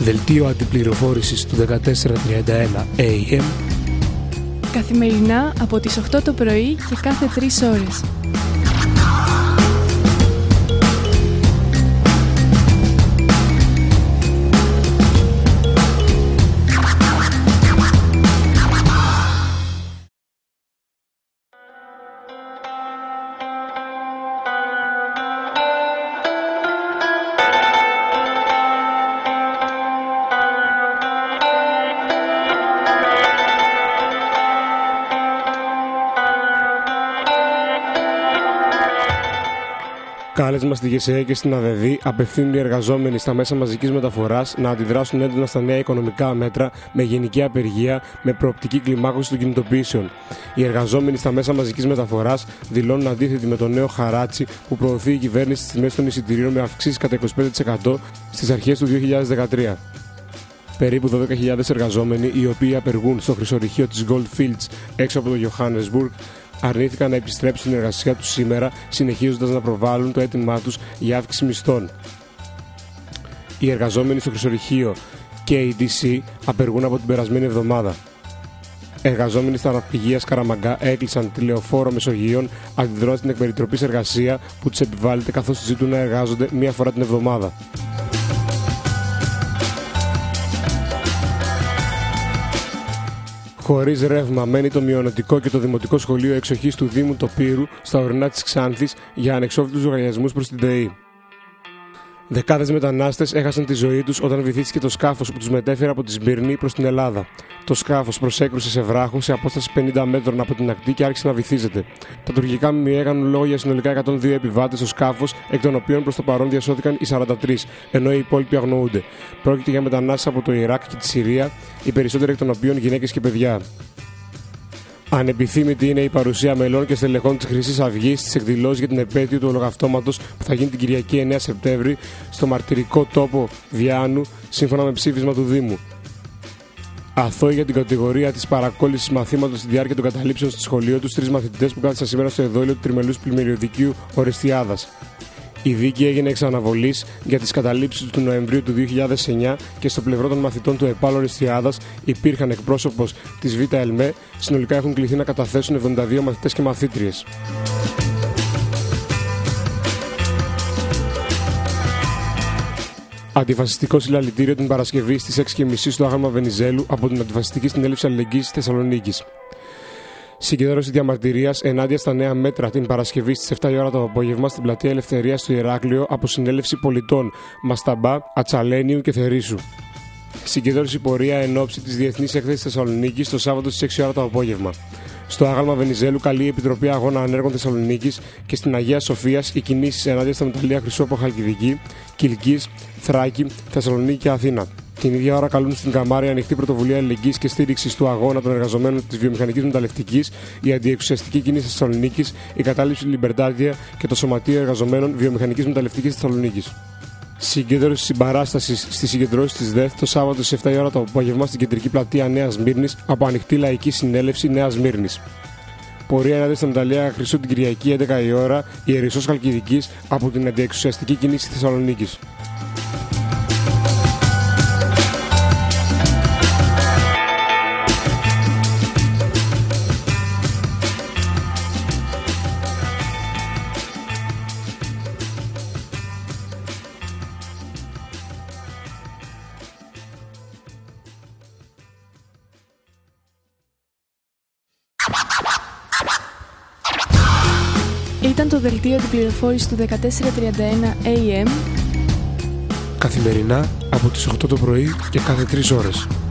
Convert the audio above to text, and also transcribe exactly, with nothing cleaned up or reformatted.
Δελτίο αντιπληροφόρησης του δεκατέσσερα τριάντα ένα έι εμ. Καθημερινά από τις οκτώ το πρωί και κάθε τρεις ώρες. Κάλεσμα στη ΓΕΣΕΕ και στην ΑΔΕΔ απευθύνουν οι εργαζόμενοι στα μέσα μαζικής μεταφοράς να αντιδράσουν έντονα στα νέα οικονομικά μέτρα με γενική απεργία με προοπτική κλιμάκωση των κινητοποιήσεων. Οι εργαζόμενοι στα μέσα μαζικής μεταφοράς δηλώνουν αντίθετοι με το νέο χαράτσι που προωθεί η κυβέρνηση στις τιμές των εισιτηρίων με αυξήσεις κατά είκοσι πέντε τοις εκατό στις αρχές του δύο χιλιάδες δεκατρία. Περίπου δώδεκα χιλιάδες εργαζόμενοι, οι οποίοι απεργούν στο χρυσορυχείο της Goldfields έξω από το Johannesburg, αρνήθηκαν να επιστρέψουν στην εργασία τους σήμερα, συνεχίζοντας να προβάλλουν το αίτημά τους για αύξηση μισθών. Οι εργαζόμενοι στο χρυσορυχείο κέι ντι σι απεργούν από την περασμένη εβδομάδα. Εργαζόμενοι στα ναυπηγεία Σκαραμαγκά έκλεισαν τη λεωφόρο Μεσογείων, αντιδρώντας την εκπεριτροπής εργασία που τους επιβάλλεται, καθώς ζητούν να εργάζονται μία φορά την εβδομάδα. Χωρίς ρεύμα μένει το μειονοτικό και το δημοτικό σχολείο εξοχής του Δήμου Τοπύρου στα ορεινά της Ξάνθης για ανεξόφλητους λογαριασμούς προς την ΔΕΗ. Δεκάδες μετανάστες έχασαν τη ζωή τους όταν βυθίστηκε το σκάφος που τους μετέφερε από τη Σμύρνη προς την Ελλάδα. Το σκάφος προσέκρουσε σε βράχο σε απόσταση πενήντα μέτρων από την ακτή και άρχισε να βυθίζεται. Τα τουρκικά ΜΜΕ έκαναν λόγο για συνολικά εκατόν δύο επιβάτες στο σκάφος, εκ των οποίων προς το παρόν διασώθηκαν οι σαράντα τρεις, ενώ οι υπόλοιποι αγνοούνται. Πρόκειται για μετανάστες από το Ιράκ και τη Συρία, οι περισσότεροι εκ των οποίων γυναίκες και παιδιά. Ανεπιθύμητη είναι η παρουσία μελών και στελεχών της Χρυσής Αυγής στις εκδηλώσεις για την επέτειο του Ολογαυτώματος που θα γίνει την Κυριακή εννέα Σεπτέμβρη στο μαρτυρικό τόπο Διάνου, σύμφωνα με ψήφισμα του Δήμου. Αθώοι για την κατηγορία της παρακόλλησης μαθήματος στη διάρκεια των καταλήψεων στο σχολείο τους τρεις μαθητές που κάθισαν σήμερα στο εδόλιο του τριμελούς πλημμυριωδικείου Ορεστιάδας. Η δίκη έγινε εξ αναβολής για τις καταλήψεις του Νοεμβρίου του δύο χιλιάδες εννέα και στο πλευρό των μαθητών του ΕΠΑΛ Ορεστιάδας υπήρχαν εκπρόσωπος της Β' ΕΛΜΕ. Συνολικά έχουν κληθεί να καταθέσουν εβδομήντα δύο μαθητές και μαθήτριες. Αντιφασιστικό συλλαλητήριο την Παρασκευή στις έξι και μισή στο άγαλμα Βενιζέλου από την Αντιφασιστική Συνέλευση Αλληλεγγύης Θεσσαλονίκης. Συγκέντρωση διαμαρτυρίας ενάντια στα νέα μέτρα την Παρασκευή στις επτά η ώρα το απόγευμα στην Πλατεία Ελευθερίας στο Ηράκλειο από Συνέλευση Πολιτών Μασταμπά, Ατσαλένιου και Θερίσου. Συγκέντρωση πορεία εν ώψη της Διεθνής Έκθεσης Θεσσαλονίκης το Σάββατο στις έξι η ώρα το απόγευμα. Στο άγαλμα Βενιζέλου καλεί η Επιτροπή Αγώνα Ανέργων Θεσσαλονίκης και στην Αγία Σοφίας οι κινήσεις ενάντια στα μεταλλεία Χρυσό Χαλκιδική, Κιλκής, Θράκη, Θεσσαλονίκη και Αθήνα. Την ίδια ώρα καλούν στην Καμάρη ανοιχτή πρωτοβουλία αλληλεγγύης και στήριξης του αγώνα των εργαζομένων της βιομηχανικής μεταλλευτικής, η αντιεξουσιαστική κίνηση Θεσσαλονίκης, η κατάληψη Λιμπερτάτια και το Σωματείο Εργαζομένων Βιομηχανικής Μεταλλευτικής Θεσσαλονίκης. Συγκέντρωση συμπαράστασης στις συγκεντρώσεις της ΔΕΘ το Σάββατο στις επτά η ώρα το απόγευμα στην κεντρική πλατεία Νέας Σμύρνης από Ανοιχτή Λαϊκή Συνέλευση Νέας Σμύρνης. Πορεία ενάντια στα μεταλλεία Χρυσού την Κυριακή έντεκα η ώρα, η Ερυσσός Χαλκιδικής από την αντιεξουσιαστική κίνηση Θεσσαλονίκης. Ήταν το δελτίο αντιπληροφόρησης του δεκατέσσερα τριάντα ένα έι εμ. Καθημερινά από τις οκτώ το πρωί και κάθε τρεις ώρες.